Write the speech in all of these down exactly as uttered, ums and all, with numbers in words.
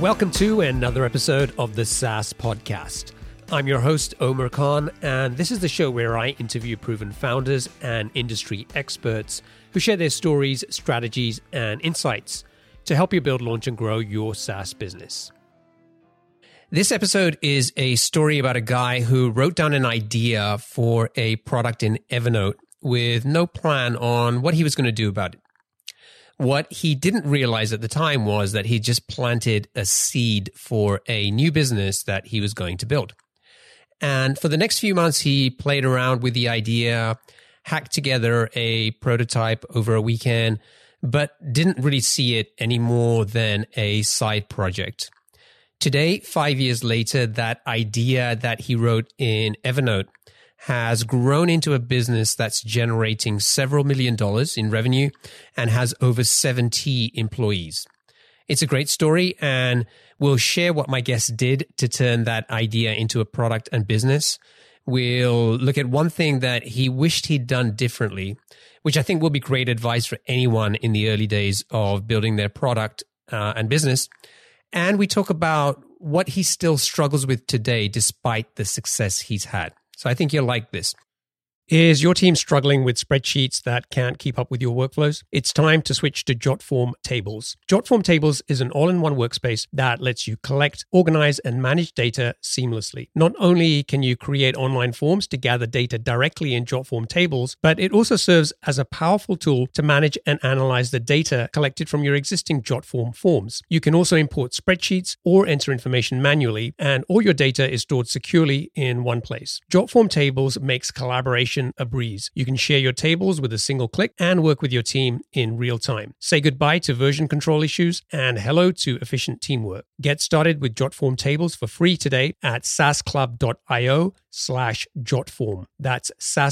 Welcome to another episode of the SaaS Podcast. I'm your host, Omar Khan, and this is the show where I interview proven founders and industry experts who share their stories, strategies, and insights to help you build, launch, and grow your SaaS business. This episode is a story about a guy who wrote down an idea for a product in Evernote with no plan on what he was going to do about it. What he didn't realize at the time was that he just planted a seed for a new business that he was going to build. And for the next few months, he played around with the idea, hacked together a prototype over a weekend, but didn't really see it any more than a side project. Today, five years later, that idea that he wrote in Evernote has grown into a business that's generating several million dollars in revenue and has over seventy employees. It's a great story, and we'll share what my guest did to turn that idea into a product and business. We'll look at one thing that he wished he'd done differently, which I think will be great advice for anyone in the early days of building their product uh, and business. And we talk about what he still struggles with today despite the success he's had. So I think you'll like this. Is your team struggling with spreadsheets that can't keep up with your workflows? It's time to switch to JotForm Tables. JotForm Tables is an all-in-one workspace that lets you collect, organize, and manage data seamlessly. Not only can you create online forms to gather data directly in JotForm Tables, but it also serves as a powerful tool to manage and analyze the data collected from your existing JotForm forms. You can also import spreadsheets or enter information manually, and all your data is stored securely in one place. JotForm Tables makes collaboration a breeze. You can share your tables with a single click and work with your team in real time. Say goodbye to version control issues and hello to efficient teamwork. Get started with JotForm Tables for free today at saasclub.io slash jotform. That's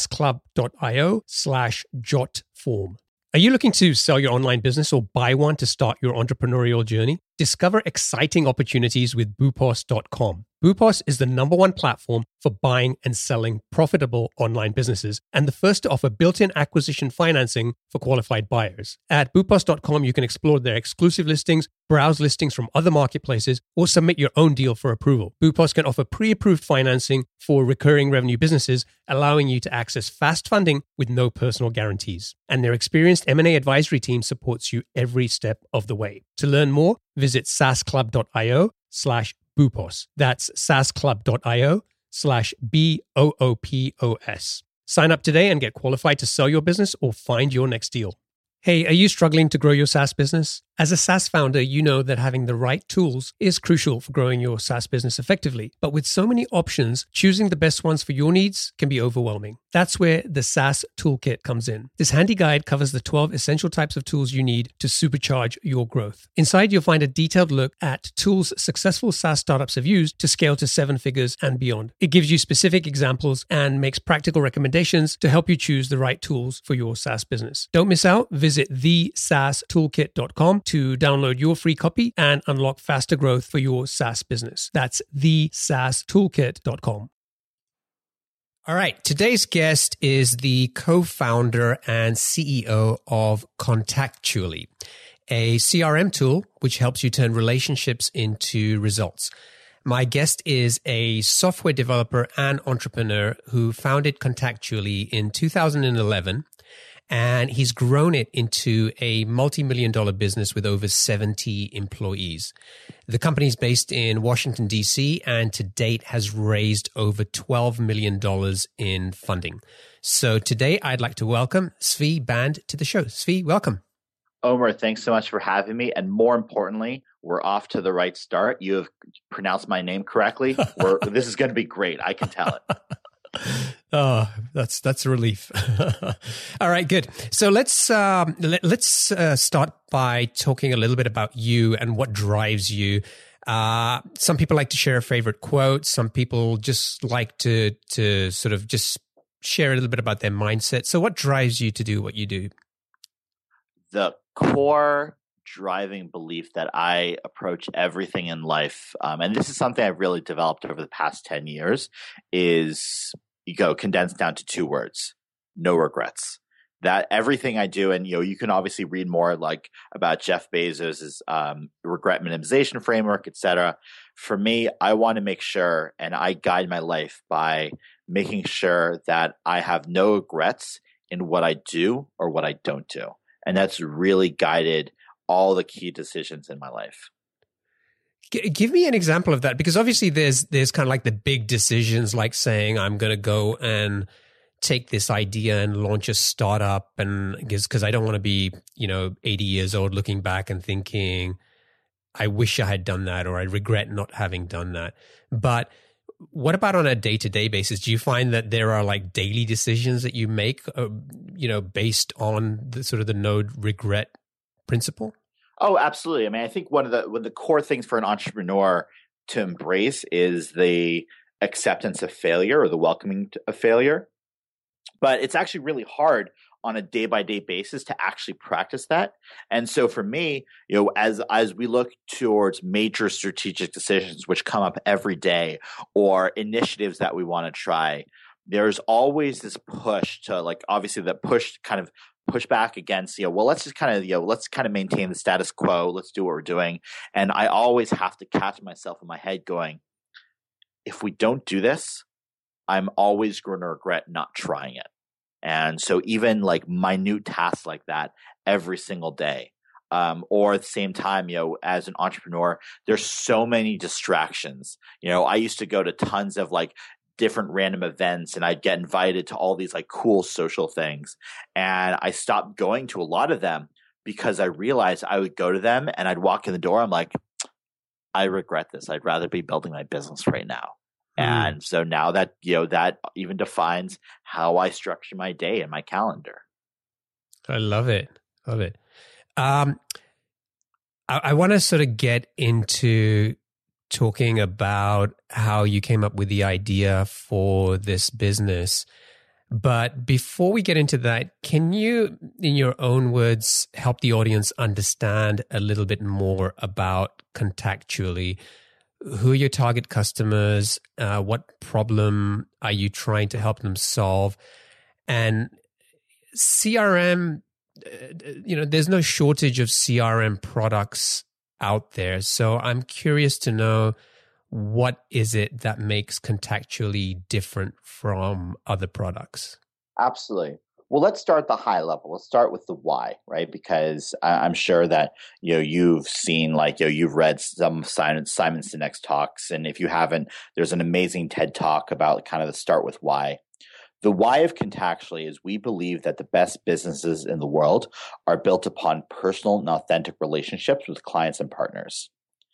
saasclub.io slash jotform. Are you looking to sell your online business or buy one to start your entrepreneurial journey? Discover exciting opportunities with boopos dot com. Boopos is the number one platform for buying and selling profitable online businesses and the first to offer built-in acquisition financing for qualified buyers. At boopos dot com, you can explore their exclusive listings, browse listings from other marketplaces, or submit your own deal for approval. Boopos can offer pre-approved financing for recurring revenue businesses, allowing you to access fast funding with no personal guarantees. And their experienced M and A advisory team supports you every step of the way. To learn more, visit saasclub.io slash boopos. That's saasclub.io slash B O O P O S. Sign up today and get qualified to sell your business or find your next deal. Hey, are you struggling to grow your SaaS business? As a SaaS founder, you know that having the right tools is crucial for growing your SaaS business effectively. But with so many options, choosing the best ones for your needs can be overwhelming. That's where the SaaS Toolkit comes in. This handy guide covers the twelve essential types of tools you need to supercharge your growth. Inside, you'll find a detailed look at tools successful SaaS startups have used to scale to seven figures and beyond. It gives you specific examples and makes practical recommendations to help you choose the right tools for your SaaS business. Don't miss out. Visit the saas toolkit dot com to download your free copy and unlock faster growth for your SaaS business. That's the saas toolkit dot com. All right. Today's guest is the co-founder and C E O of Contactually, a C R M tool which helps you turn relationships into results. My guest is a software developer and entrepreneur who founded Contactually in two thousand eleven. And he's grown it into a multi-million dollar business with over seventy employees. The company is based in Washington, D C, and to date has raised over twelve million dollars in funding. So today I'd like to welcome Zvi Band to the show. Zvi, welcome. Omar, thanks so much for having me. And more importantly, we're off to the right start. You have pronounced my name correctly. We're, this is going to be great. I can tell it. Oh, that's that's a relief. All right, good. So let's um, let, let's uh, start by talking a little bit about you and what drives you. Uh, some people like to share a favorite quote. Some people just like to to sort of just share a little bit about their mindset. So, what drives you to do what you do? The core driving belief that I approach everything in life, um, and this is something I've really developed over the past ten years, is you go condensed down to two words: no regrets. that everything I do, and you know, you can obviously read more like about Jeff Bezos's um, regret minimization framework, et cetera. For me, I want to make sure, and I guide my life by making sure that I have no regrets in what I do or what I don't do, and that's really guided all the key decisions in my life. G- give me an example of that, because obviously there's there's kind of like the big decisions, like saying I'm going to go and take this idea and launch a startup, and because I don't want to be, you know, eighty years old looking back and thinking, I wish I had done that, or I regret not having done that. But what about on a day-to-day basis? Do you find that there are like daily decisions that you make, uh, you know, based on the sort of the no regret principle? Oh, absolutely. I mean, I think one of the one of the core things for an entrepreneur to embrace is the acceptance of failure, or the welcoming of failure. But it's actually really hard on a day-by-day basis to actually practice that. And so for me, you know, as as we look towards major strategic decisions which come up every day, or initiatives that we want to try, there's always this push to, like, obviously that push kind of push back against, you know, well, let's just kind of, you know, let's kind of maintain the status quo. Let's do what we're doing. And I always have to catch myself in my head going, if we don't do this, I'm always going to regret not trying it. And so even like minute tasks like that every single day, um, or at the same time, you know, as an entrepreneur, there's so many distractions. You know, I used to go to tons of like different random events, and I'd get invited to all these like cool social things. And I stopped going to a lot of them because I realized I would go to them and I'd walk in the door. I'm like, I regret this. I'd rather be building my business right now. And mm. so now that, you know, that even defines how I structure my day and my calendar. I love it. Love it. Um, I, I want to sort of get into talking about how you came up with the idea for this business. But before we get into that, can you, in your own words, help the audience understand a little bit more about Contactually? Who are your target customers? Uh, what problem are you trying to help them solve? And C R M, you know, there's no shortage of C R M products out there. So I'm curious to know, what is it that makes Contactually different from other products? Absolutely. Well, let's start the high level. Let's start with the why, right? Because I'm sure that, you know, you've seen, like, you know, you've read some Simon, Simon Sinek's talks. And if you haven't, there's an amazing TED talk about kind of the start with why. The why of Contactually is we believe that the best businesses in the world are built upon personal and authentic relationships with clients and partners.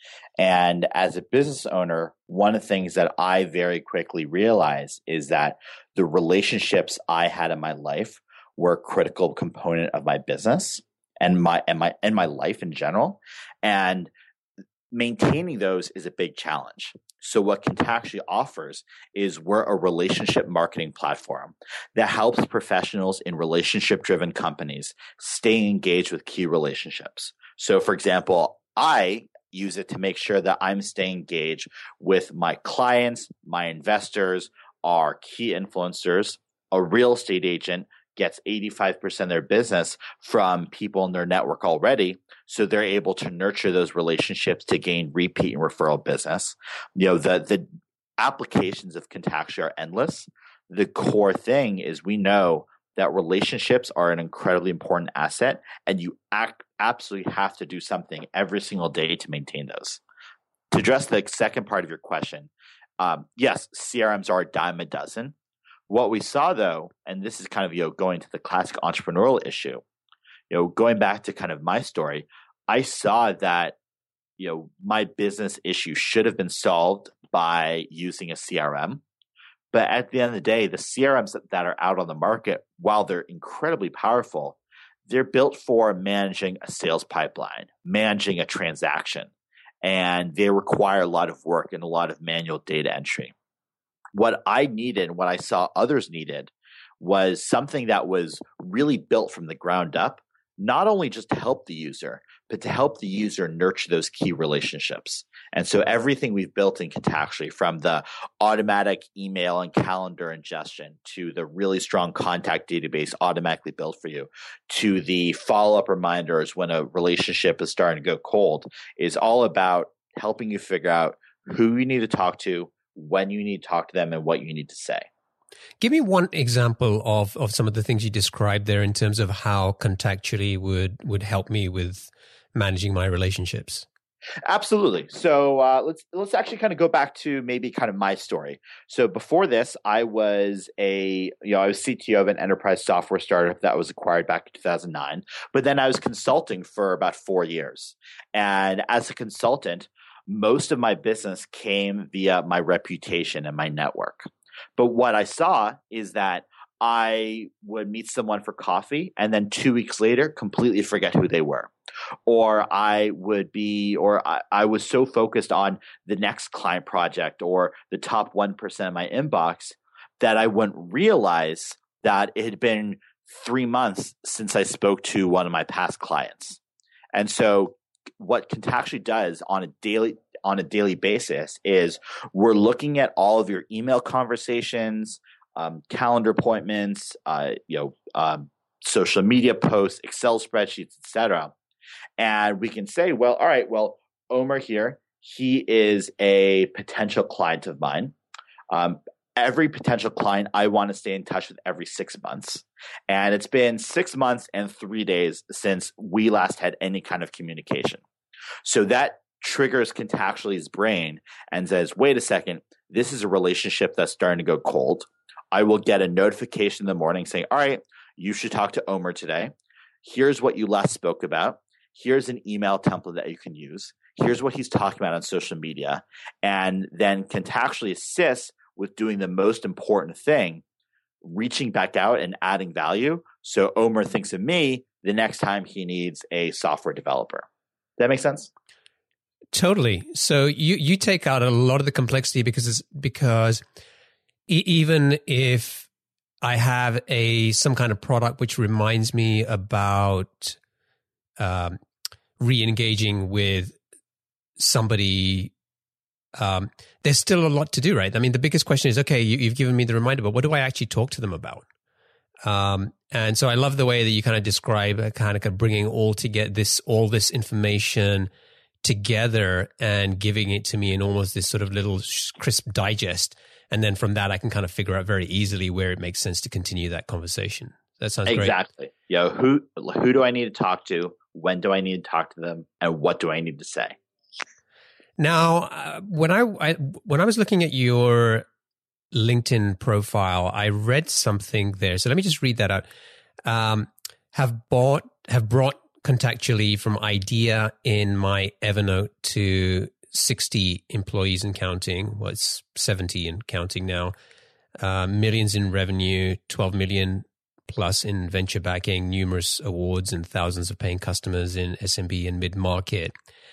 And as a business owner, one of the things that I very quickly realized is that the relationships I had in my life were a critical component of my business and my and my and my life in general. And maintaining those is a big challenge. So what Contactually offers is we're a relationship marketing platform that helps professionals in relationship-driven companies stay engaged with key relationships. So, for example, I use it to make sure that I'm staying engaged with my clients, my investors, our key influencers. A real estate agent gets eighty-five percent of their business from people in their network already. So they're able to nurture those relationships to gain repeat and referral business. You know, the, the applications of Contactually are endless. The core thing is we know that relationships are an incredibly important asset, and you act, absolutely have to do something every single day to maintain those. To address the second part of your question, um, yes, C R Ms are a dime a dozen. What we saw, though, and this is kind of, you know, going to the classic entrepreneurial issue, you know, going back to kind of my story, I saw that, you know, my business issue should have been solved by using a C R M. But at the end of the day, the C R Ms that, that are out on the market, while they're incredibly powerful, they're built for managing a sales pipeline, managing a transaction, and they require a lot of work and a lot of manual data entry. What I needed, what I saw others needed, was something that was really built from the ground up, not only just to help the user, but to help the user nurture those key relationships. And so everything we've built in Contactually, from the automatic email and calendar ingestion to the really strong contact database automatically built for you, to the follow-up reminders when a relationship is starting to go cold, is all about helping you figure out who you need to talk to, when you need to talk to them, and what you need to say. Give me one example of, of some of the things you described there in terms of how Contactually would, would help me with managing my relationships. Absolutely. So uh, let's let's actually kind of go back to maybe kind of my story. So before this, I was a you know I was C T O of an enterprise software startup that was acquired back in two thousand nine. But then I was consulting for about four years, and as a consultant, most of my business came via my reputation and my network. But what I saw is that I would meet someone for coffee and then two weeks later completely forget who they were. Or I would be, or I, I was so focused on the next client project or the top one percent of my inbox that I wouldn't realize that it had been three months since I spoke to one of my past clients. And so what Contactually does on a daily on a daily basis is we're looking at all of your email conversations, um, calendar appointments, uh, you know, um, social media posts, Excel spreadsheets, et cetera. And we can say, well, all right, well, Omer here, he is a potential client of mine. Um, every potential client I want to stay in touch with every six months. And it's been six months and three days since we last had any kind of communication. So that triggers Contactually's brain and says, wait a second, this is a relationship that's starting to go cold. I will get a notification in the morning saying, all right, you should talk to Omer today. Here's what you last spoke about. Here's an email template that you can use. Here's what he's talking about on social media. And then Contactually assists with doing the most important thing, reaching back out and adding value. So Omer thinks of me the next time he needs a software developer. Does that make sense? Totally. So you, you take out a lot of the complexity because it's, because e- even if I have a some kind of product which reminds me about um, re-engaging with somebody, um, there's still a lot to do, right? I mean, the biggest question is, okay, you, you've given me the reminder, but what do I actually talk to them about? Um, and so I love the way that you kind of describe uh, kind of bringing all together this all this information together and giving it to me in almost this sort of little crisp digest. And then from that, I can kind of figure out very easily where it makes sense to continue that conversation. That sounds great. Exactly. You know, who who do I need to talk to? When do I need to talk to them? And what do I need to say? Now, uh, when I, I when I was looking at your LinkedIn profile, I read something there. So let me just read that out. Um, have bought have brought Contactually from idea in my Evernote to sixty employees and counting. Well, it's seventy and counting now. Uh, millions in revenue, twelve million plus in venture backing, numerous awards and thousands of paying customers in S M B and mid-market.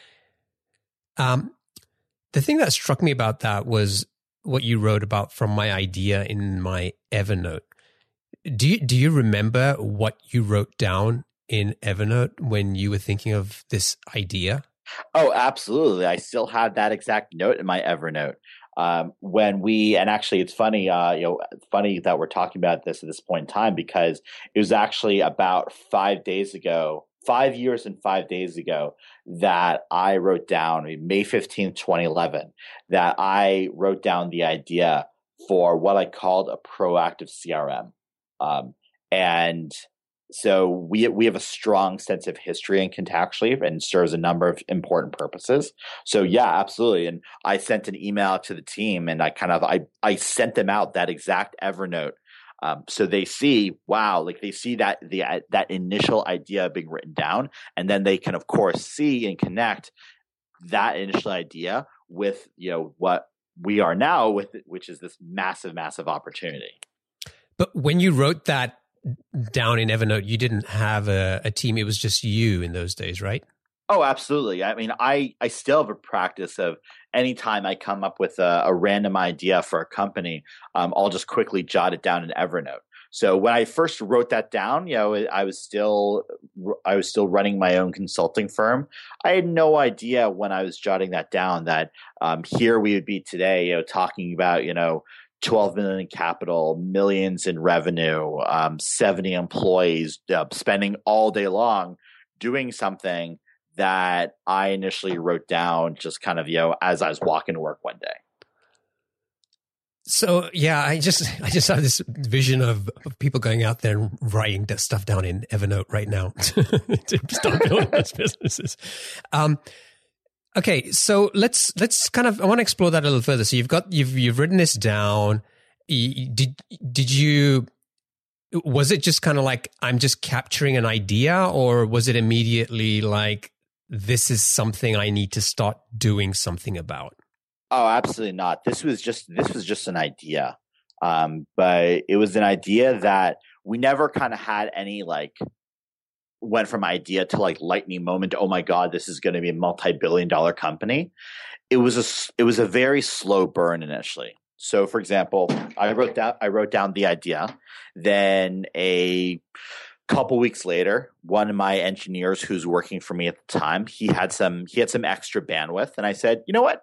Um, the thing that struck me about that was what you wrote about from my idea in my Evernote. Do you, do you remember what you wrote down in Evernote when you were thinking of this idea? Oh, absolutely. I still have that exact note in my Evernote. Um, when we, and actually it's funny, uh, you know, funny that we're talking about this at this point in time, because it was actually about five days ago, five years and five days ago that I wrote down, May fifteenth, twenty eleven, that I wrote down the idea for what I called a proactive C R M. Um, and So we we have a strong sense of history in Contactually and serves a number of important purposes. So yeah, absolutely. And I sent an email to the team and I kind of I I sent them out that exact Evernote. Um, so they see, wow, like they see that the uh, that initial idea being written down, and then they can of course see and connect that initial idea with, you know, what we are now with, which is this massive, massive opportunity. But when you wrote that down in Evernote, you didn't have a, a team. It was just you in those days, right? Oh, absolutely. I mean, I, I still have a practice of anytime I come up with a, a random idea for a company, um, I'll just quickly jot it down in Evernote. So when I first wrote that down, you know, I was still I was still running my own consulting firm. I had no idea when I was jotting that down that um, here we would be today, you know, talking about, you know, twelve million in capital, millions in revenue, um, seventy employees, uh, spending all day long doing something that I initially wrote down just kind of, you know, as I was walking to work one day. So yeah, I just I just have this vision of, of people going out there and writing that stuff down in Evernote right now to start building those businesses. Um, okay, so let's let's kind of I want to explore that a little further. So you've got you've you've written this down. Did did you? Was it just kind of like I'm just capturing an idea, or was it immediately like this is something I need to start doing something about? Oh, absolutely not. This was just this was just an idea, um, but it was an idea that we never kind of had any like went from idea to like lightning moment. Oh my God, this is going to be a multi-billion dollar company. It was a it was a very slow burn initially. So, for example, I wrote down I wrote down the idea. Then a couple weeks later, one of my engineers who's working for me at the time, he had some he had some extra bandwidth, and I said, you know what?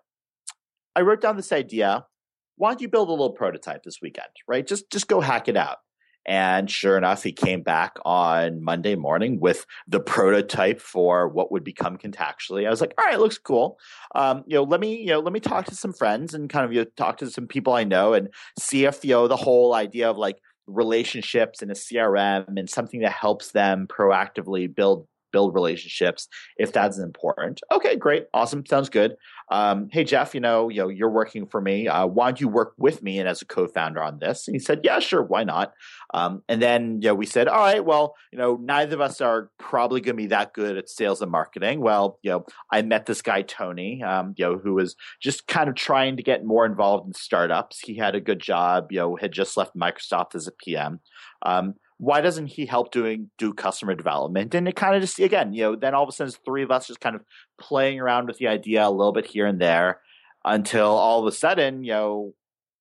I wrote down this idea. Why don't you build a little prototype this weekend, right? Just just go hack it out. And sure enough, he came back on Monday morning with the prototype for what would become Contactually. I was like, all right, it looks cool. Um, you know, let me, you know, let me talk to some friends and kind of, you know, talk to some people I know and see if, you know, the whole idea of like relationships and a C R M and something that helps them proactively build build relationships, if that's important. Okay, great. Awesome. Sounds good. Um, hey, Jeff, you know, you know, you're working for me. Uh, why don't you work with me and as a co-founder on this? And he said, yeah, sure. Why not? Um, and then, you know, we said, all right, well, you know, neither of us are probably going to be that good at sales and marketing. Well, you know, I met this guy, Tony, um, you know, who was just kind of trying to get more involved in startups. He had a good job, you know, had just left Microsoft as a P M. Um, Why doesn't he help doing do customer development? And it kind of just, again, you know, then all of a sudden, three of us just kind of playing around with the idea a little bit here and there until all of a sudden, you know,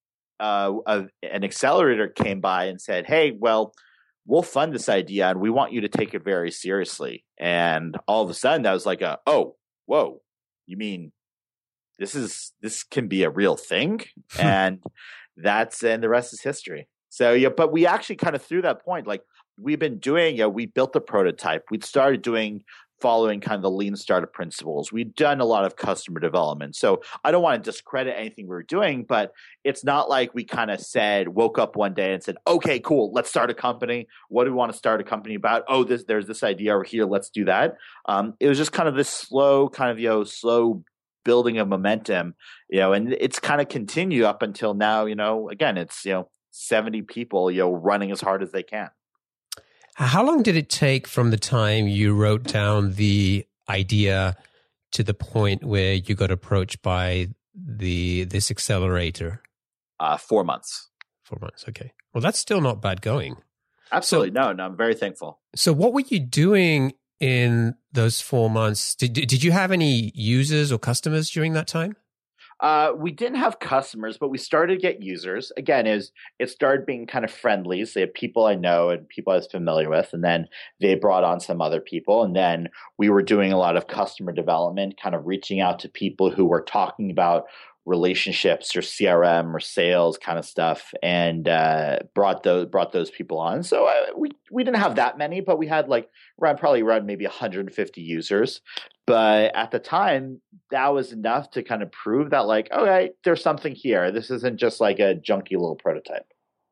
uh, a, an accelerator came by and said, hey, well, we'll fund this idea and we want you to take it very seriously. And all of a sudden, that was like, a, oh, whoa, you mean this is this can be a real thing? And that's and the rest is history. So, yeah, but we actually kind of through that point, like we've been doing, you know, we built the prototype. We'd started doing, following kind of the lean startup principles. We'd done a lot of customer development. So I don't want to discredit anything we were doing, but it's not like we kind of said, woke up one day and said, okay, cool, let's start a company. What do we want to start a company about? Oh, this, there's this idea over here. Let's do that. Um, it was just kind of this slow kind of, you know, slow building of momentum, you know, and it's kind of continued up until now, you know, again, it's, you know, seventy people, you know, running as hard as they can. How long did it take from the time you wrote down the idea to the point where you got approached by the this accelerator? Uh, four months. Four months. Okay. Well, that's still not bad going. Absolutely. So, no, no, I'm very thankful. So what were you doing in those four months? Did, did you have any users or customers during that time? Uh, we didn't have customers, but we started to get users. Again, is it started being kind of friendly. So they have people I know and people I was familiar with, and then they brought on some other people. And then we were doing a lot of customer development, kind of reaching out to people who were talking about relationships or C R M or sales kind of stuff, and uh, brought those brought those people on. So uh, we we didn't have that many, but we had like around probably around maybe one hundred fifty users. But at the time, that was enough to kind of prove that like, okay, there's something here. This isn't just like a junky little prototype.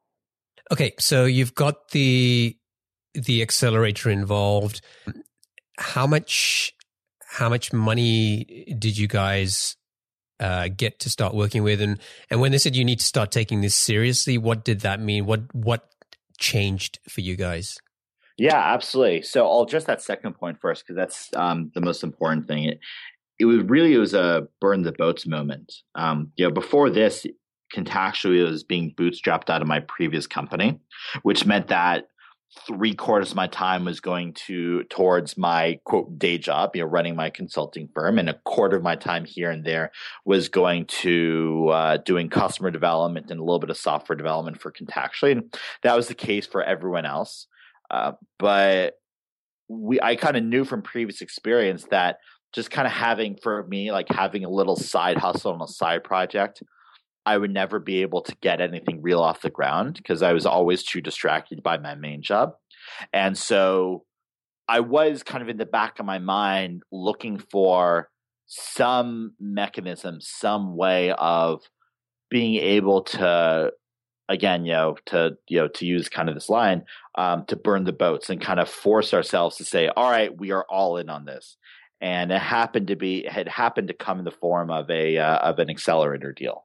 Okay, so you've got the the accelerator involved. How much how much money did you guys Uh, get to start working with? And and when they said you need to start taking this seriously, what did that mean? What what changed for you guys? Yeah, absolutely. So I'll address that second point first because that's um, the most important thing. It, it was really it was a burn the boats moment. Um, you know, before this, Contactually was being bootstrapped out of my previous company, which meant that three quarters of my time was going to towards my quote day job, you know, running my consulting firm, and a quarter of my time here and there was going to uh, doing customer development and a little bit of software development for Contactually. And that was the case for everyone else. Uh, but we, I kind of knew from previous experience that just kind of having, for me, like having a little side hustle and a side project, I would never be able to get anything real off the ground because I was always too distracted by my main job. And so I was kind of in the back of my mind looking for some mechanism, some way of being able to, again, you know, to, you know, to use kind of this line, um, to burn the boats and kind of force ourselves to say, all right, we are all in on this. And it happened to be, it had happened to come in the form of a, uh, of an accelerator deal.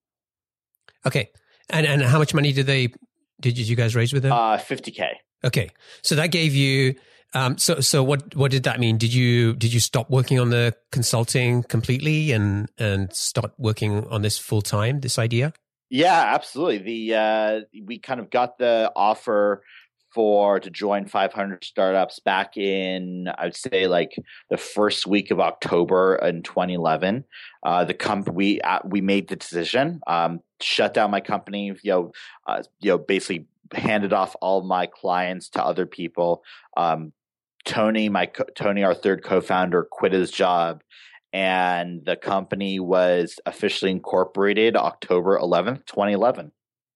Okay. And and how much money did they did you guys raise with them? Uh fifty K. Okay. So that gave you um so so what what did that mean? Did you did you stop working on the consulting completely and and start working on this full time, this idea? Yeah, absolutely. The uh we kind of got the offer for to join five hundred startups back in, I would say, like the first week of October in twenty eleven. Uh, the company we uh, we made the decision, um, shut down my company. You know, uh, you know, basically handed off all my clients to other people. Um, Tony, my co- Tony, our third co-founder, quit his job, and the company was officially incorporated October eleventh, twenty eleven.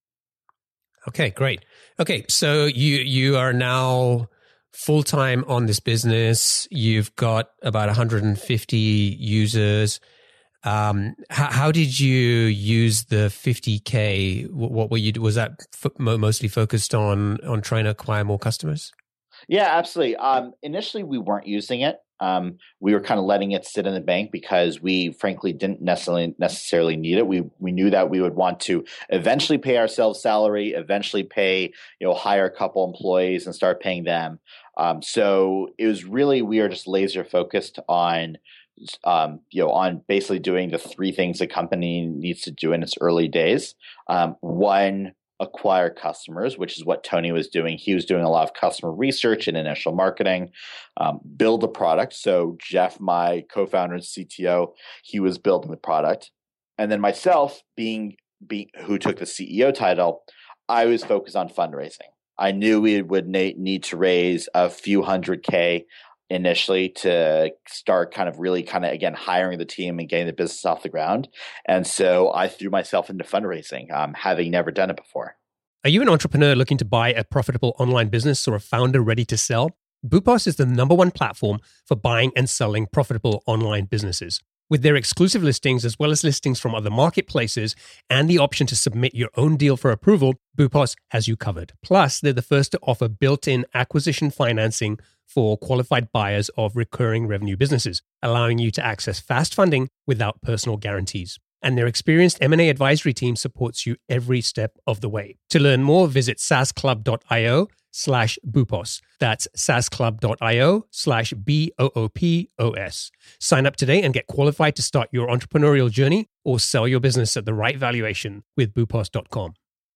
Okay, great. Okay, so you you are now full time on this business. You've got about one hundred fifty users. Um, how, how did you use the fifty K? What, what were you? Was that f- mostly focused on on trying to acquire more customers? Yeah, absolutely. Um, initially, we weren't using it. Um, we were kind of letting it sit in the bank because we, frankly, didn't necessarily necessarily need it. We we knew that we would want to eventually pay ourselves salary, eventually pay, you know, hire a couple employees and start paying them. Um, so it was really, we are just laser focused on, um, you know, on basically doing the three things a company needs to do in its early days. Um, one, acquire customers, which is what Tony was doing. He was doing a lot of customer research and initial marketing, um, build a product. So Jeff, my co-founder and C T O, he was building the product. And then myself being, being who took the C E O title, I was focused on fundraising. I knew we would na- need to raise a few hundred K initially to start kind of really kind of, again, hiring the team and getting the business off the ground. And so I threw myself into fundraising, um, having never done it before. Are you an entrepreneur looking to buy a profitable online business or a founder ready to sell? Boopos is the number one platform for buying and selling profitable online businesses. With their exclusive listings, as well as listings from other marketplaces, and the option to submit your own deal for approval, Boopos has you covered. Plus, they're the first to offer built-in acquisition financing for qualified buyers of recurring revenue businesses, allowing you to access fast funding without personal guarantees. And their experienced M and A advisory team supports you every step of the way. To learn more, visit saasclub.io slash Boopos. That's saasclub.io slash B O O P O S. Sign up today and get qualified to start your entrepreneurial journey or sell your business at the right valuation with boopos dot com.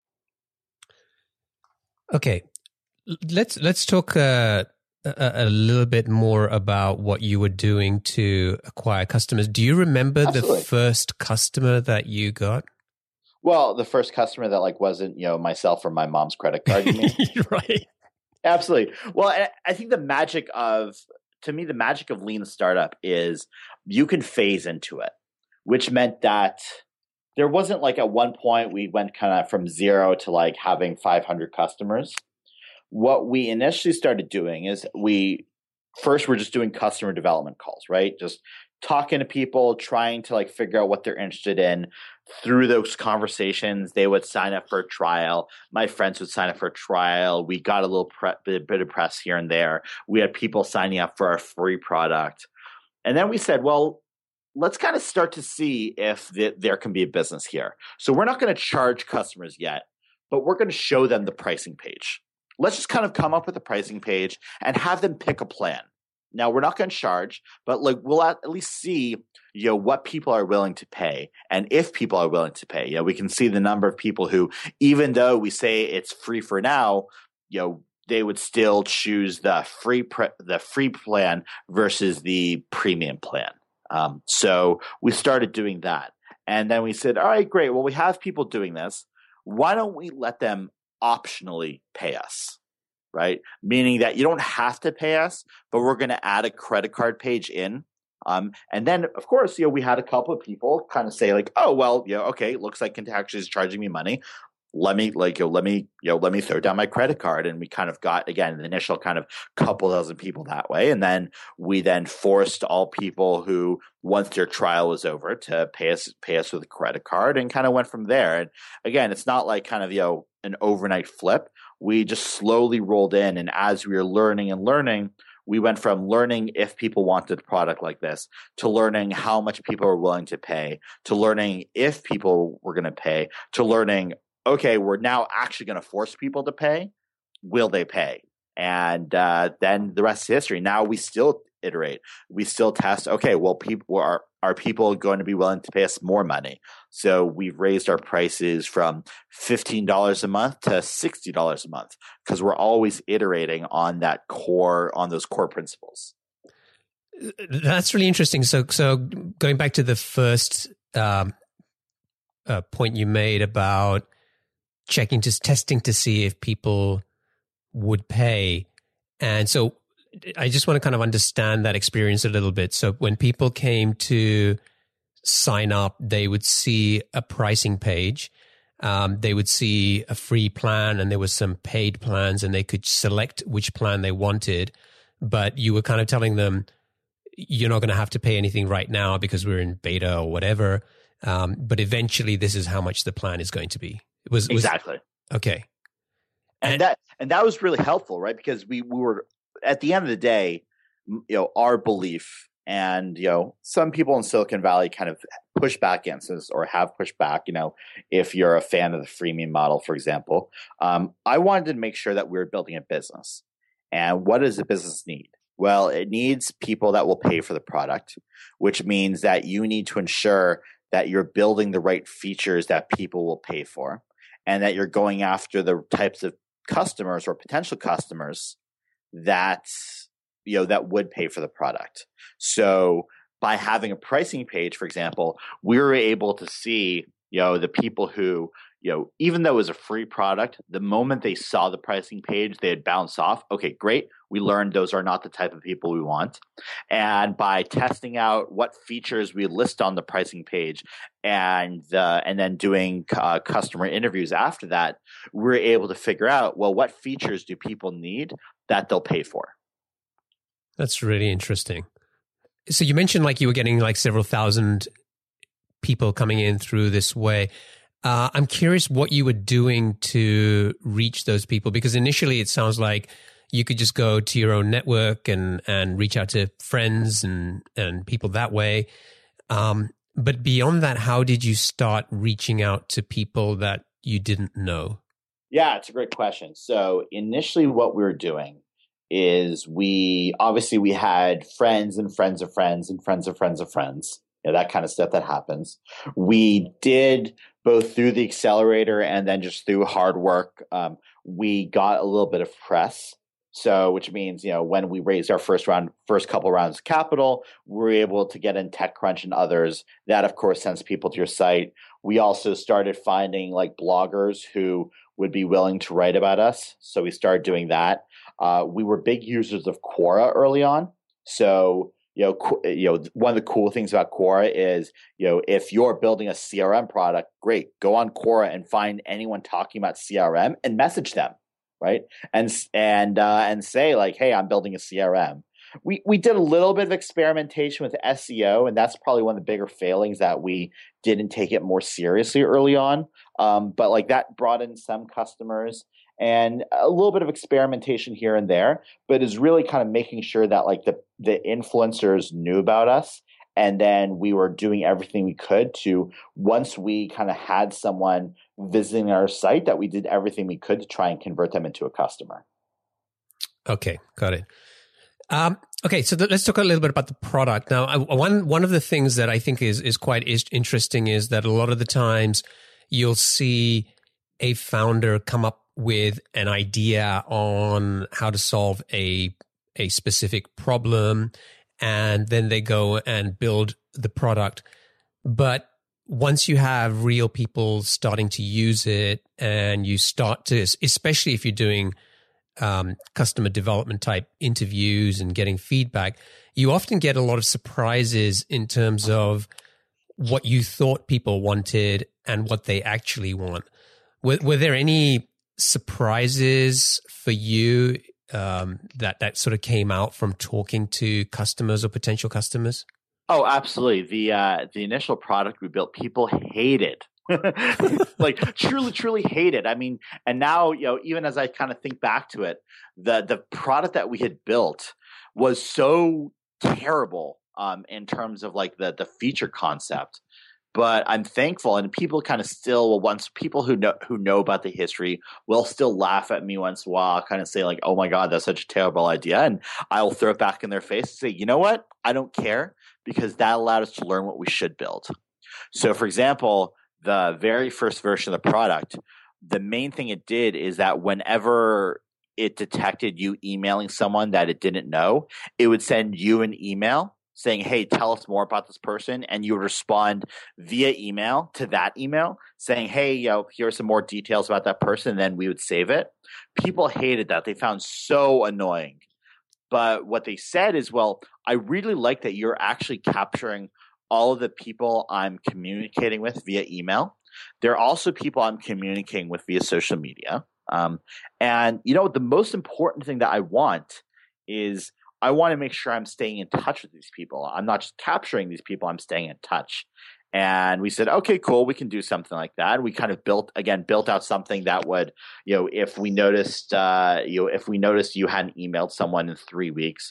Okay, let's let's talk uh, a, a little bit more about what you were doing to acquire customers. Do you remember Absolutely. the first customer that you got? Well, the first customer that like wasn't, you know, myself or my mom's credit card. You mean? Right. Absolutely. Well, I think the magic of, to me, the magic of lean startup is you can phase into it, which meant that there wasn't like at one point we went kind of from zero to like having five hundred customers. What we initially started doing is we first we're just doing customer development calls, right? Just talking to people, trying to like figure out what they're interested in. Through those conversations, they would sign up for a trial. My friends would sign up for a trial. We got a little pre- bit, bit of press here and there. We had people signing up for our free product. And then we said, well, let's kind of start to see if the, there can be a business here. So we're not going to charge customers yet, but we're going to show them the pricing page. Let's just kind of come up with a pricing page and have them pick a plan. Now, we're not going to charge, but like we'll at least see, you know, what people are willing to pay, and if people are willing to pay. You know, we can see the number of people who, even though we say it's free for now, you know, they would still choose the free pre- the free plan versus the premium plan. Um, so we started doing that. And then we said, all right, great. Well, we have people doing this. Why don't we let them optionally pay us, right? Meaning that you don't have to pay us, but we're going to add a credit card page in. Um, and then, of course, you know, we had a couple of people kind of say like, oh, well, yeah, okay, looks like Contactually is charging me money. Let me like, you know, let me, you know, let me throw down my credit card. And we kind of got, again, the initial kind of couple dozen people that way. And then we then forced all people who, once their trial was over, to pay us, pay us with a credit card, and kind of went from there. And again, it's not like kind of, you know, an overnight flip. We just slowly rolled in. And as we were learning and learning, we went from learning if people wanted a product like this to learning how much people are willing to pay, to learning if people were going to pay, to learning, okay, we're now actually going to force people to pay. Will they pay? And uh, then the rest is history. Now we still iterate. We still test. Okay, well, people are are people going to be willing to pay us more money? So we've raised our prices from fifteen dollars a month to sixty dollars a month, because we're always iterating on that core, on those core principles. That's really interesting. So, so going back to the first um, uh, point you made about checking, just testing to see if people would pay. And so I just want to kind of understand that experience a little bit. So when people came to sign up, they would see a pricing page. Um, they would see a free plan, and there was some paid plans, and they could select which plan they wanted. But you were kind of telling them, you're not going to have to pay anything right now because we're in beta or whatever. Um, but eventually this is how much the plan is going to be. It was, was exactly. Okay. And, and that, and that was really helpful, right? Because we, we were, at the end of the day, you know, our belief, and, you know, some people in Silicon Valley kind of push back against this, or have pushed back, you know, if you're a fan of the freemium model, for example. Um, I wanted to make sure that we were building a business. And what does a business need? Well, it needs people that will pay for the product, which means that you need to ensure that you're building the right features that people will pay for, and that you're going after the types of customers or potential customers that, you know, that would pay for the product. So by having a pricing page, for example, we were able to see, you know, the people who, you know, even though it was a free product, the moment they saw the pricing page, they'd bounce off. Okay, great. We learned those are not the type of people we want. And by testing out what features we list on the pricing page, and uh, and then doing uh, customer interviews after that, we're able to figure out, well, what features do people need that they'll pay for? That's really interesting. So you mentioned like you were getting like several thousand people coming in through this way. Uh, I'm curious what you were doing to reach those people, because initially it sounds like you could just go to your own network and, and reach out to friends and, and people that way. Um, but beyond that, how did you start reaching out to people that you didn't know? Yeah, it's a great question. So initially what we were doing is we, obviously we had friends and friends of friends and friends of friends of friends, you know, that kind of stuff that happens. We did both through the accelerator and then just through hard work. Um, we got a little bit of press. So, which means, you know, when we raised our first round, first couple rounds of capital, we were able to get in TechCrunch and others. That, of course, sends people to your site. We also started finding like bloggers who would be willing to write about us. So we started doing that. Uh, we were big users of Quora early on. So, you know, qu- you know, one of the cool things about Quora is, you know, if you're building a C R M product, great, go on Quora and find anyone talking about C R M and message them. Right. And, and, uh, and say like, hey, I'm building a C R M. We, we did a little bit of experimentation with S E O, and that's probably one of the bigger failings, that we didn't take it more seriously early on. Um, but like that brought in some customers, and a little bit of experimentation here and there, but is really kind of making sure that like the, the influencers knew about us. And then we were doing everything we could to, once we kind of had someone visiting our site, that we did everything we could to try and convert them into a customer. Okay, got it. Um, okay, so th- let's talk a little bit about the product. Now, I, one one of the things that I think is is quite is- interesting is that a lot of the times you'll see a founder come up with an idea on how to solve a a specific problem, and then they go and build the product. But once you have real people starting to use it, and you start to, especially if you're doing um, customer development type interviews and getting feedback, you often get a lot of surprises in terms of what you thought people wanted and what they actually want. Were, were there any surprises for you um, that that sort of came out from talking to customers or potential customers? Oh, absolutely. The uh, the initial product we built, people hated. Like truly, truly hated. I mean, and now, you know, even as I kind of think back to it, the the product that we had built was so terrible um, in terms of like the the feature concept. But I'm thankful, and people kind of still, well, once people who know who know about the history will still laugh at me once in a while, kind of say like, "Oh my God, that's such a terrible idea," and I'll throw it back in their face and say, "You know what? I don't care, because that allowed us to learn what we should build." So, for example, the very first version of the product, the main thing it did is that whenever it detected you emailing someone that it didn't know, it would send you an email saying, "Hey, tell us more about this person," and you would respond via email to that email saying, "Hey, you know, here are some more details about that person," and then we would save it. People hated that. They found so annoying. But what they said is, well, I really like that you're actually capturing all of the people I'm communicating with via email. There are also people I'm communicating with via social media. Um, and, you know, the most important thing that I want is I want to make sure I'm staying in touch with these people. I'm not just capturing these people, I'm staying in touch. And we said, okay, cool, we can do something like that. We kind of built, again, built out something that would, you know, if we noticed, uh, you know, if we noticed you hadn't emailed someone in three weeks,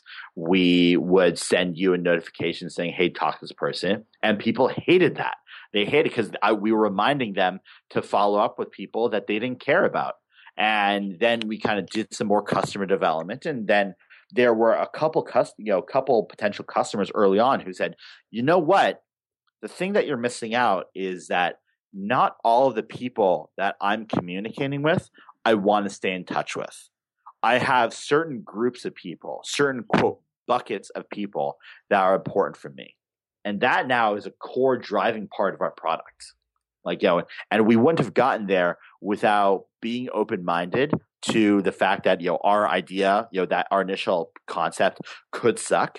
we would send you a notification saying, "Hey, talk to this person." And people hated that. They hated it because we were reminding them to follow up with people that they didn't care about. And then we kind of did some more customer development, and then there were a couple, cust- you know, a couple potential customers early on who said, "You know what? The thing that you're missing out is that not all of the people that I'm communicating with, I want to stay in touch with. I have certain groups of people, certain quote buckets of people that are important for me." And that now is a core driving part of our product. Like, you know, and we wouldn't have gotten there without being open-minded to the fact that, you know, our idea, you know, that our initial concept could suck,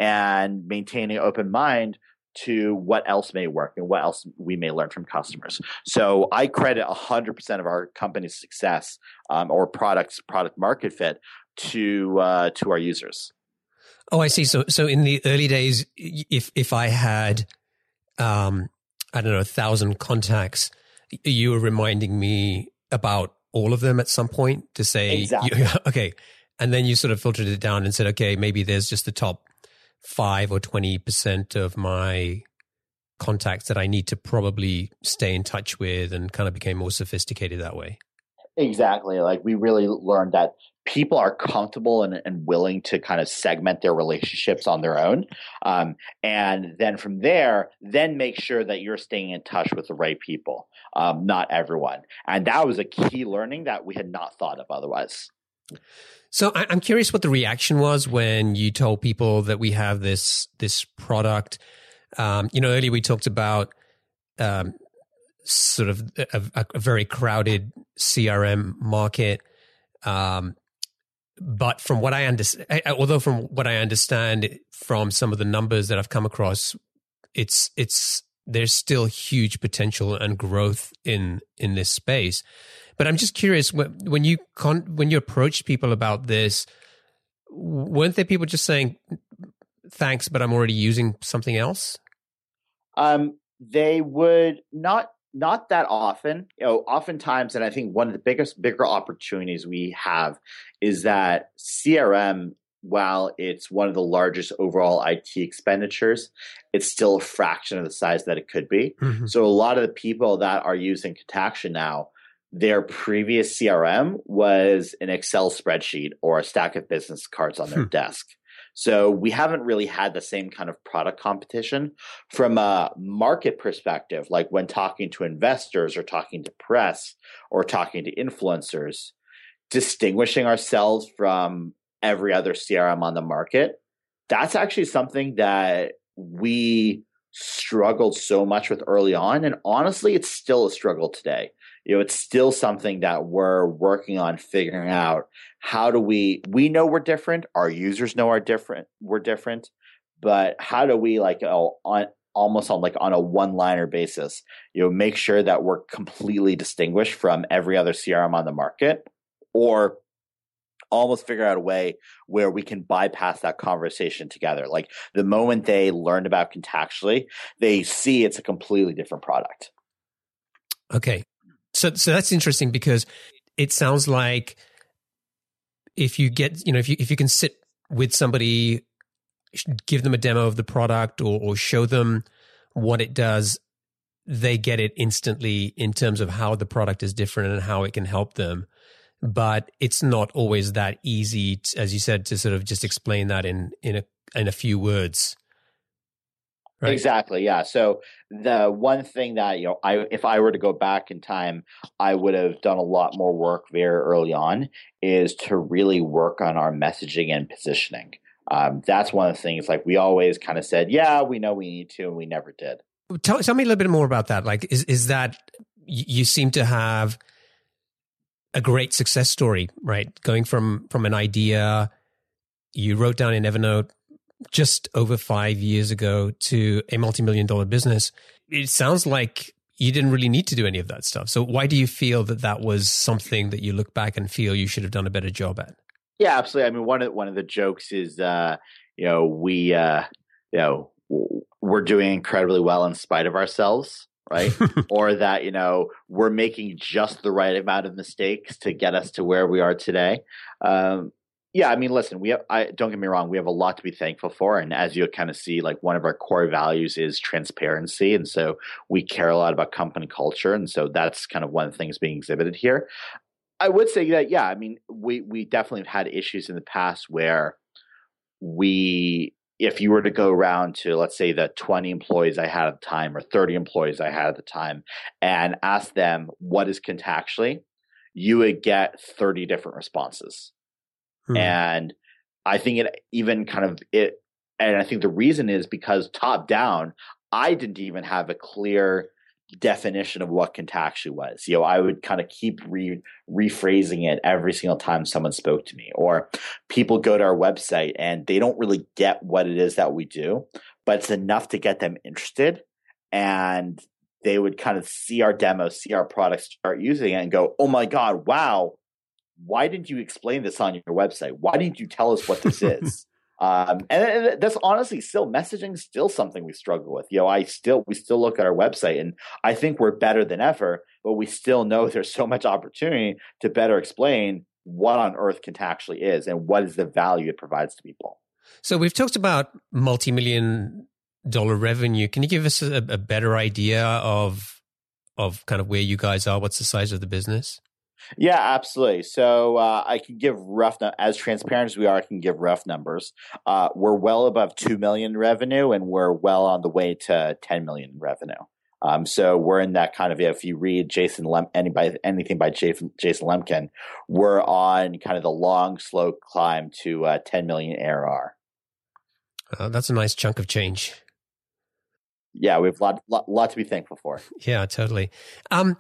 and maintaining an open mind to what else may work and what else we may learn from customers. So I credit one hundred percent of our company's success um, or products, product market fit to uh, to our users. Oh, I see. So so in the early days, if if I had, um, I don't know, a thousand contacts, you were reminding me about all of them at some point to say, exactly. you, okay. And then you sort of filtered it down and said, okay, maybe there's just the top five or twenty percent of my contacts that I need to probably stay in touch with, and kind of became more sophisticated that way. Exactly. Like we really learned that people are comfortable and, and willing to kind of segment their relationships on their own. Um, and then from there, then make sure that you're staying in touch with the right people, um, not everyone. And that was a key learning that we had not thought of otherwise. So I'm curious what the reaction was when you told people that we have this this product. Um, you know, earlier we talked about um, sort of a, a very crowded C R M market. Um, but from what I understand, although from what I understand from some of the numbers that I've come across, it's it's there's still huge potential and growth in in this space. But I'm just curious, when you con- when you approached people about this, weren't there people just saying, "Thanks, but I'm already using something else"? Um, they would not not that often. You know, oftentimes, and I think one of the biggest bigger opportunities we have is that C R M, while it's one of the largest overall I T expenditures, it's still a fraction of the size that it could be. Mm-hmm. So a lot of the people that are using Contaction now, their previous C R M was an Excel spreadsheet or a stack of business cards on their hmm. desk. So we haven't really had the same kind of product competition from a market perspective, like when talking to investors or talking to press or talking to influencers, distinguishing ourselves from every other C R M on the market. That's actually something that we struggled so much with early on. And honestly, it's still a struggle today. You know, it's still something that we're working on figuring out. How do we, we know we're different. Our users know are different. We're different, but how do we like, oh, on almost on like on a one-liner basis, you know, make sure that we're completely distinguished from every other C R M on the market, or almost figure out a way where we can bypass that conversation together. Like the moment they learn about Contactually, they see it's a completely different product. Okay. So, so that's interesting because it sounds like if you get, you know, if you, if you can sit with somebody, give them a demo of the product or, or show them what it does, they get it instantly in terms of how the product is different and how it can help them. But it's not always that easy, to, as you said, to sort of just explain that in in a in a few words. Right? Exactly. Yeah. So the one thing that, you know, I if I were to go back in time, I would have done a lot more work very early on, is to really work on our messaging and positioning. Um, that's one of the things. Like we always kind of said, yeah, we know we need to, and we never did. Tell, tell me a little bit more about that. Like, is is that you seem to have a great success story, right? Going from from an idea you wrote down in Evernote just over five years ago to a multi-million dollar business. It sounds like you didn't really need to do any of that stuff. So why do you feel that that was something that you look back and feel you should have done a better job at? Yeah, absolutely. I mean, one of one of the jokes is, uh, you know, we, uh, you know, we're doing incredibly well in spite of ourselves. Right. Or that, you know, we're making just the right amount of mistakes to get us to where we are today. Um, yeah, I mean, listen, we have, I don't get me wrong, we have a lot to be thankful for. And as you kind of see, like one of our core values is transparency. And so we care a lot about company culture. And so that's kind of one of the things being exhibited here. I would say that, yeah, I mean, we, we definitely have had issues in the past where we, if you were to go around to, let's say, the twenty employees I had at the time or thirty employees I had at the time and ask them, what is Contactually? You would get thirty different responses. Hmm. And I think it even kind of it, and I think the reason is because top down, I didn't even have a clear definition of what Contactually was. You know, I would kind of keep re- rephrasing it every single time someone spoke to me, or people go to our website and they don't really get what it is that we do, but it's enough to get them interested, and they would kind of see our demo, see our products, start using it and go, oh my God, wow, why didn't you explain this on your website? Why didn't you tell us what this is? Um, and that's honestly still messaging, still something we struggle with. You know, I still, we still look at our website and I think we're better than ever, but we still know there's so much opportunity to better explain what on earth Contactually is and what is the value it provides to people. So we've talked about multi-million dollar revenue. Can you give us a, a better idea of, of kind of where you guys are? What's the size of the business? Yeah, absolutely. So uh, I can give rough, as transparent as we are, I can give rough numbers. Uh, we're well above two million revenue, and we're well on the way to ten million revenue. Um, so we're in that kind of, if you read Jason Lem, anybody, anything by Jason, Jason Lemkin, we're on kind of the long, slow climb to uh, ten million A R R. Uh, that's a nice chunk of change. Yeah, we have a lot, lot, lot to be thankful for. Yeah, totally. Um,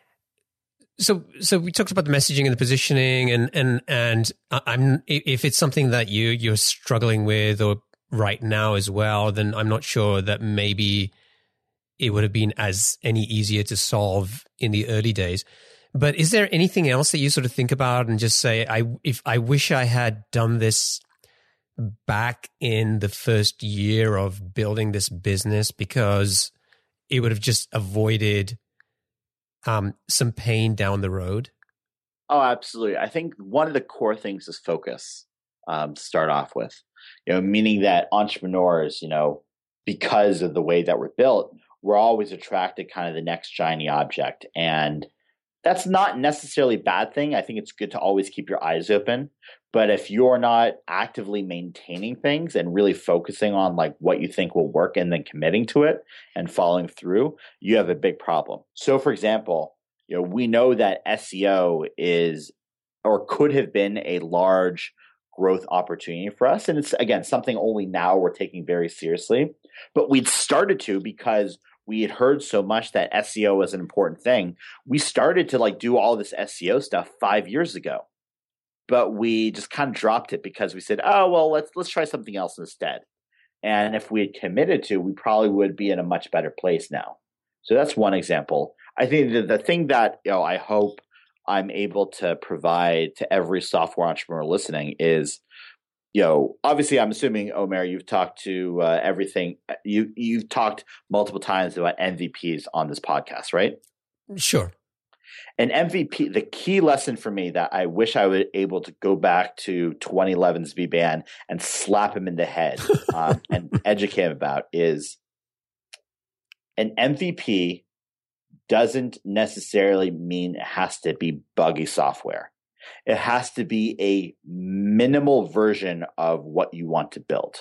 So, so we talked about the messaging and the positioning, and and and I'm if it's something that you you're struggling with or right now as well, then I'm not sure that maybe it would have been as any easier to solve in the early days. But is there anything else that you sort of think about and just say, I if I wish I had done this back in the first year of building this business, because it would have just avoided Um, some pain down the road? Oh, absolutely. I think one of the core things is focus, um, to start off with, you know, meaning that entrepreneurs, you know, because of the way that we're built, we're always attracted kind of the next shiny object. And that's not necessarily a bad thing. I think it's good to always keep your eyes open. But if you're not actively maintaining things and really focusing on like what you think will work and then committing to it and following through, you have a big problem. So for example, you know, we know that S E O is or could have been a large growth opportunity for us. And it's, again, something only now we're taking very seriously. But we'd started to because we had heard so much that S E O was an important thing. We started to like do all this S E O stuff five years ago. But we just kind of dropped it because we said, oh, well, let's let's try something else instead. And if we had committed to, we probably would be in a much better place now. So that's one example. I think the, the thing that, you know, I hope I'm able to provide to every software entrepreneur listening is, you know, obviously I'm assuming, Omer, you've talked to uh, everything. You, you've talked multiple times about M V Ps on this podcast, right? Sure. An M V P, the key lesson for me that I wish I was able to go back to twenty eleven's V-Ban and slap him in the head um, and educate him about is an M V P doesn't necessarily mean it has to be buggy software. It has to be a minimal version of what you want to build,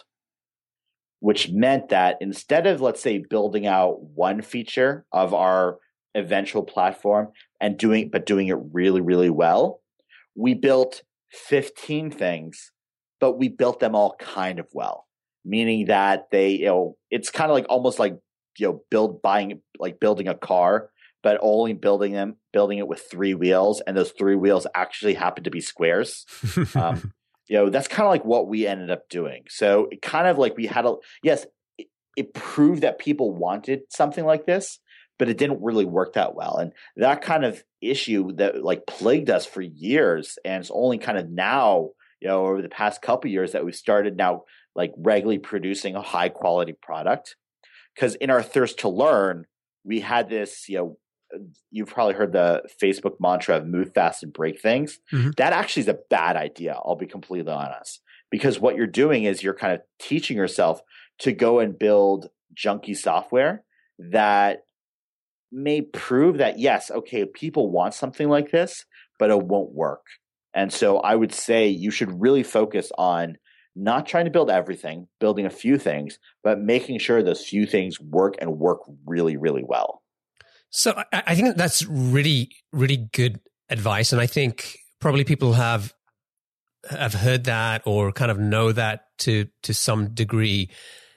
which meant that instead of, let's say, building out one feature of our eventual platform and doing, but doing it really, really well, we built fifteen things, but we built them all kind of well, meaning that they, you know, it's kind of like almost like, you know, build buying, like building a car, but only building them, building it with three wheels, and those three wheels actually happen to be squares. um, you know, that's kind of like what we ended up doing. So it kind of like we had a, yes, it, it proved that people wanted something like this, but it didn't really work that well. And that kind of issue that like plagued us for years, and it's only kind of now, you know, over the past couple of years that we've started now like regularly producing a high quality product. Because in our thirst to learn, we had this, you know, you've probably heard the Facebook mantra of move fast and break things. Mm-hmm. That actually is a bad idea. I'll be completely honest, because what you're doing is you're kind of teaching yourself to go and build junky software that may prove that, yes, okay, people want something like this, but it won't work. And so I would say you should really focus on not trying to build everything, building a few things, but making sure those few things work and work really, really well. So I, I think that's really, really good advice. And I think probably people have have heard that or kind of know that to to some degree,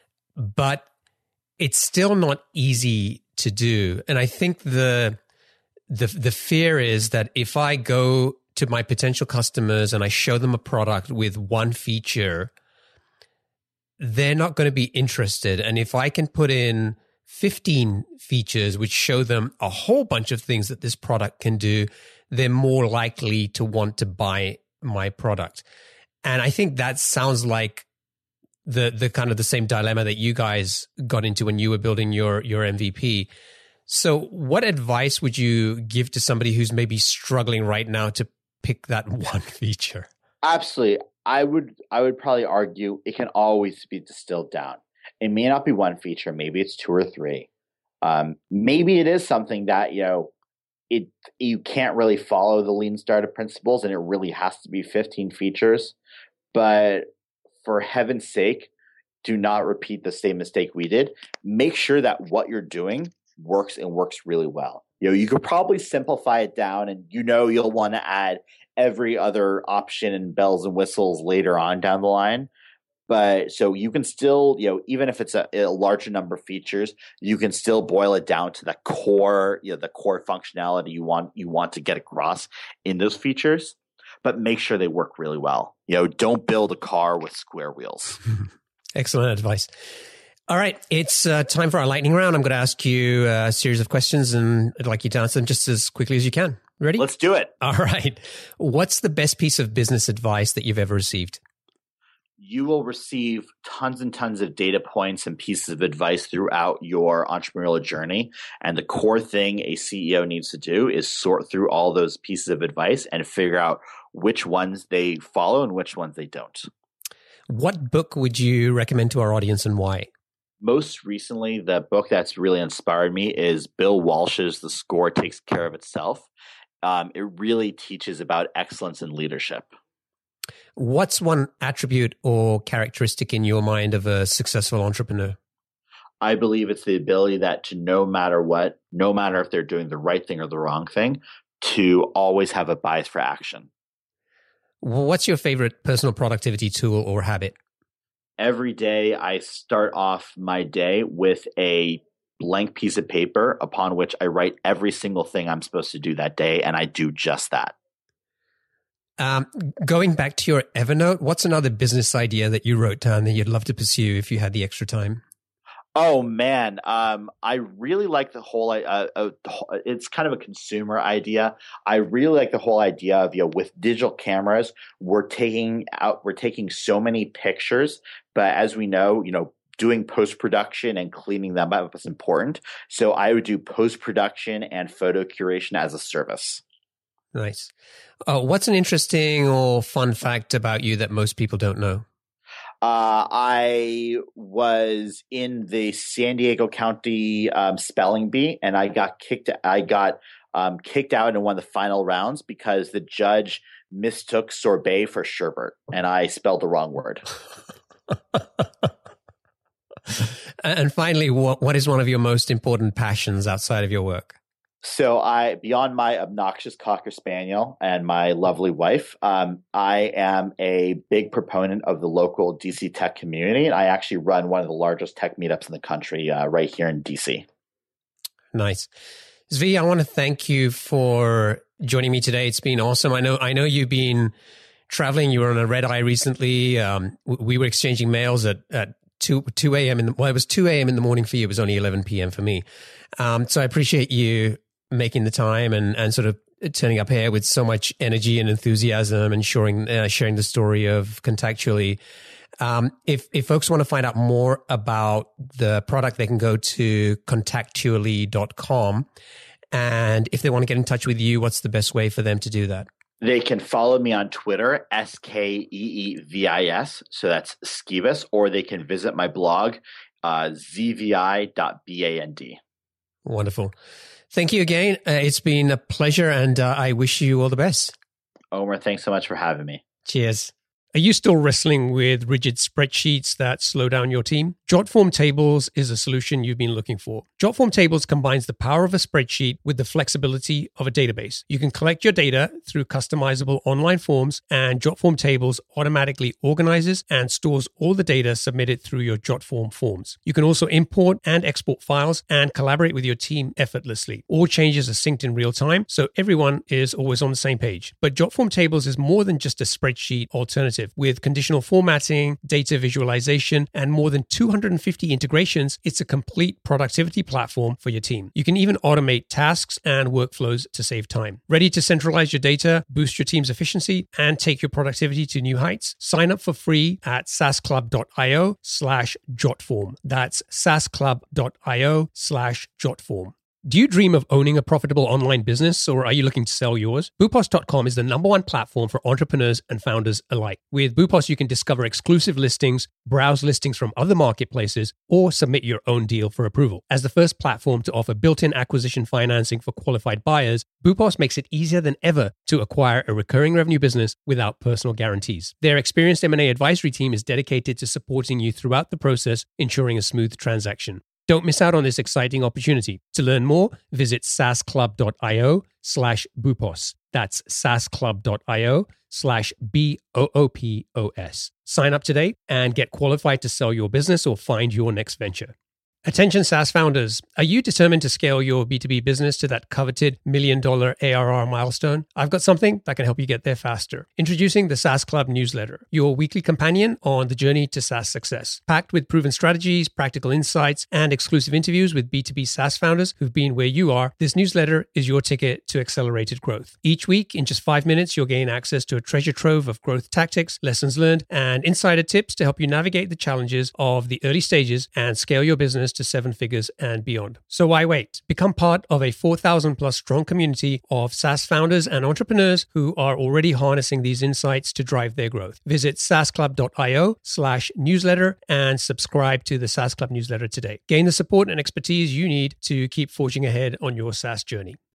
but it's still not easy to do. And I think the the the fear is that if I go to my potential customers and I show them a product with one feature, they're not going to be interested. And if I can put in fifteen features which show them a whole bunch of things that this product can do, they're more likely to want to buy my product. And I think that sounds like the the kind of the same dilemma that you guys got into when you were building your your M V P. So what advice would you give to somebody who's maybe struggling right now to pick that one feature? Absolutely. I would I would probably argue it can always be distilled down. It may not be one feature, maybe it's two or three. Um, maybe it is something that, you know, it you can't really follow the lean startup principles and it really has to be fifteen features. But for heaven's sake, do not repeat the same mistake we did. Make sure that what you're doing works and works really well. You know, you could probably simplify it down, and you know you'll want to add every other option and bells and whistles later on down the line. But so you can still, you know, even if it's a, a larger number of features, you can still boil it down to the core, you know, the core functionality you want you want to get across in those features. But make sure they work really well. You know, don't build a car with square wheels. Excellent advice. All right, it's uh, time for our lightning round. I'm going to ask you a series of questions, and I'd like you to answer them just as quickly as you can. Ready? Let's do it. All right. What's the best piece of business advice that you've ever received? You will receive tons and tons of data points and pieces of advice throughout your entrepreneurial journey. And the core thing a C E O needs to do is sort through all those pieces of advice and figure out which ones they follow and which ones they don't. What book would you recommend to our audience and why? Most recently, the book that's really inspired me is Bill Walsh's The Score Takes Care of Itself. Um, it really teaches about excellence in leadership. What's one attribute or characteristic in your mind of a successful entrepreneur? I believe it's the ability that to no matter what, no matter if they're doing the right thing or the wrong thing, to always have a bias for action. What's your favorite personal productivity tool or habit? Every day I start off my day with a blank piece of paper upon which I write every single thing I'm supposed to do that day, and I do just that. Um, going back to your Evernote, what's another business idea that you wrote down that you'd love to pursue if you had the extra time? Oh man, um, I really like the whole. Uh, uh, it's kind of a consumer idea. I really like the whole idea of, you know, with digital cameras, we're taking out, we're taking so many pictures, but as we know, you know, doing post production and cleaning them up is important. So I would do post production and photo curation as a service. Nice. Uh, what's an interesting or fun fact about you that most people don't know? Uh, I was in the San Diego County um, spelling bee, and I got kicked. I got um, kicked out in one of the final rounds because the judge mistook sorbet for sherbet, and I spelled the wrong word. And finally, what what is one of your most important passions outside of your work? So I, beyond my obnoxious Cocker Spaniel and my lovely wife, um, I am a big proponent of the local D C tech community. And I actually run one of the largest tech meetups in the country uh, right here in D C. Nice. Zvi, I want to thank you for joining me today. It's been awesome. I know, I know you've been traveling. You were on a red eye recently. Um, we were exchanging mails at, at two, two a.m. in the, well, it was two a.m. in the morning for you. It was only eleven p.m. for me. Um, so I appreciate you making the time and, and sort of turning up here with so much energy and enthusiasm and sharing, uh, sharing the story of Contactually. Um, if, if folks want to find out more about the product, they can go to contactually dot com. And if they want to get in touch with you, what's the best way for them to do that? They can follow me on Twitter, S K E E V I S. So that's Skeevis, or they can visit my blog, uh, z v i dot band. Wonderful. Thank you again. Uh, it's been a pleasure, and uh, I wish you all the best. Omer, thanks so much for having me. Cheers. Are you still wrestling with rigid spreadsheets that slow down your team? Jotform Tables is a solution you've been looking for. Jotform Tables combines the power of a spreadsheet with the flexibility of a database. You can collect your data through customizable online forms, and Jotform Tables automatically organizes and stores all the data submitted through your Jotform forms. You can also import and export files and collaborate with your team effortlessly. All changes are synced in real time, so everyone is always on the same page. But Jotform Tables is more than just a spreadsheet alternative. With conditional formatting, data visualization, and more than two hundred fifty integrations, it's a complete productivity platform for your team. You can even automate tasks and workflows to save time. Ready to centralize your data, boost your team's efficiency, and take your productivity to new heights? Sign up for free at saasclub.io slash jotform. That's saasclub.io slash jotform. Do you dream of owning a profitable online business, or are you looking to sell yours? Boopos dot com is the number one platform for entrepreneurs and founders alike. With Boopos, you can discover exclusive listings, browse listings from other marketplaces, or submit your own deal for approval. As the first platform to offer built-in acquisition financing for qualified buyers, Boopos makes it easier than ever to acquire a recurring revenue business without personal guarantees. Their experienced M and A advisory team is dedicated to supporting you throughout the process, ensuring a smooth transaction. Don't miss out on this exciting opportunity. To learn more, visit saasclub.io slash boopos. That's saasclub.io slash B O O P O S. Sign up today and get qualified to sell your business or find your next venture. Attention SaaS founders, are you determined to scale your B two B business to that coveted million dollar A R R milestone? I've got something that can help you get there faster. Introducing the SaaS Club newsletter, your weekly companion on the journey to SaaS success. Packed with proven strategies, practical insights, and exclusive interviews with B two B SaaS founders who've been where you are, this newsletter is your ticket to accelerated growth. Each week, in just five minutes, you'll gain access to a treasure trove of growth tactics, lessons learned, and insider tips to help you navigate the challenges of the early stages and scale your business to seven figures and beyond. So why wait? Become part of a four thousand plus strong community of SaaS founders and entrepreneurs who are already harnessing these insights to drive their growth. Visit saasclub.io slash newsletter and subscribe to the SaaS Club newsletter today. Gain the support and expertise you need to keep forging ahead on your SaaS journey.